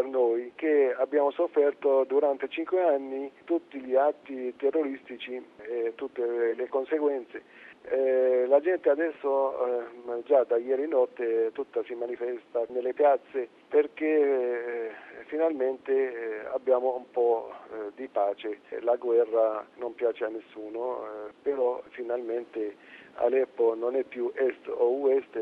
per noi che abbiamo sofferto durante 5 anni tutti gli atti terroristici e tutte le conseguenze. La gente adesso, già da ieri notte, tutta si manifesta nelle piazze perché finalmente abbiamo un po' di pace. La guerra non piace a nessuno, però finalmente Aleppo non è più est o ouest,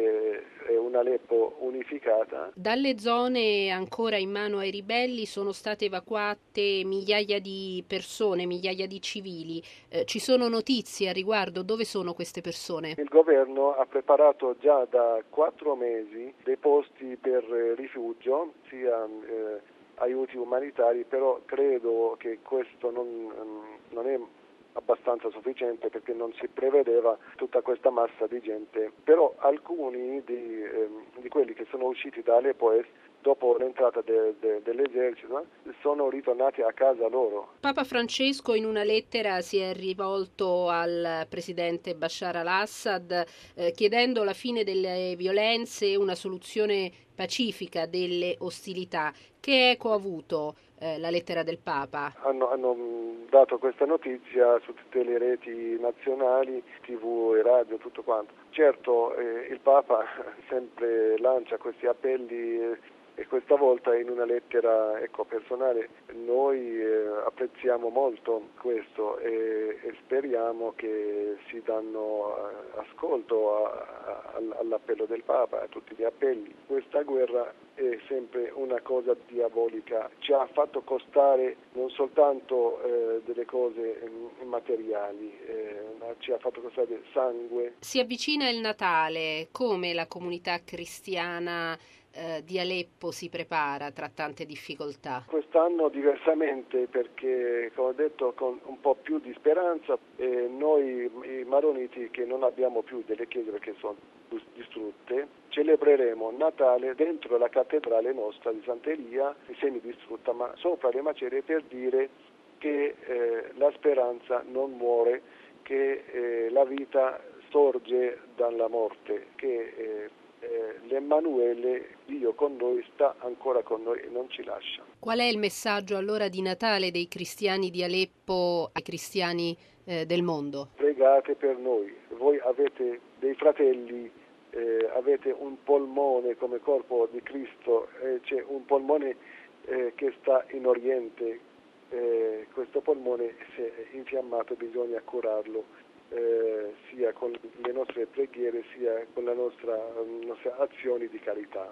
è un Aleppo unificata. Dalle zone ancora in mano ai ribelli sono state evacuate migliaia di persone, migliaia di civili. Ci sono notizie a riguardo? Dove sono queste persone? Il governo ha preparato già da 4 mesi dei posti per rifugio, sia aiuti umanitari, però credo che questo non è abbastanza sufficiente perché non si prevedeva tutta questa massa di gente. Però alcuni di quelli che sono usciti da Aleppo Est dopo l'entrata dell'esercito sono ritornati a casa loro. Papa Francesco in una lettera si è rivolto al presidente Bashar al-Assad chiedendo la fine delle violenze e una soluzione pacifica delle ostilità. Che eco ha avuto la lettera del Papa? Hanno dato questa notizia su tutte le reti nazionali, TV e radio, tutto quanto. Certo, il Papa sempre lancia questi appelli e questa volta in una lettera personale. Noi apprezziamo molto questo e speriamo che si danno ascolto all'appello del Papa, a tutti gli appelli. Questa guerra è sempre una cosa diabolica, ci ha fatto costare non soltanto delle cose materiali, ma ci ha fatto costare sangue. Si avvicina il Natale, come la comunità cristiana di Aleppo si prepara tra tante difficoltà? Quest'anno diversamente perché, come ho detto, con un po' più di speranza, noi i maroniti che non abbiamo più delle chiese perché sono distrutte, celebreremo Natale dentro la cattedrale nostra di Sant'Elia, semidistrutta, ma sopra le macerie per dire che la speranza non muore, che la vita sorge dalla morte, che l'Emmanuele, Dio con noi, sta ancora con noi e non ci lascia. Qual è il messaggio allora di Natale dei cristiani di Aleppo ai cristiani del mondo? Pregate per noi, voi avete dei fratelli, avete un polmone come corpo di Cristo, c'è un polmone che sta in Oriente, questo polmone si è infiammato, bisogna curarlo. Sia con le nostre preghiere sia con le nostre azioni di carità.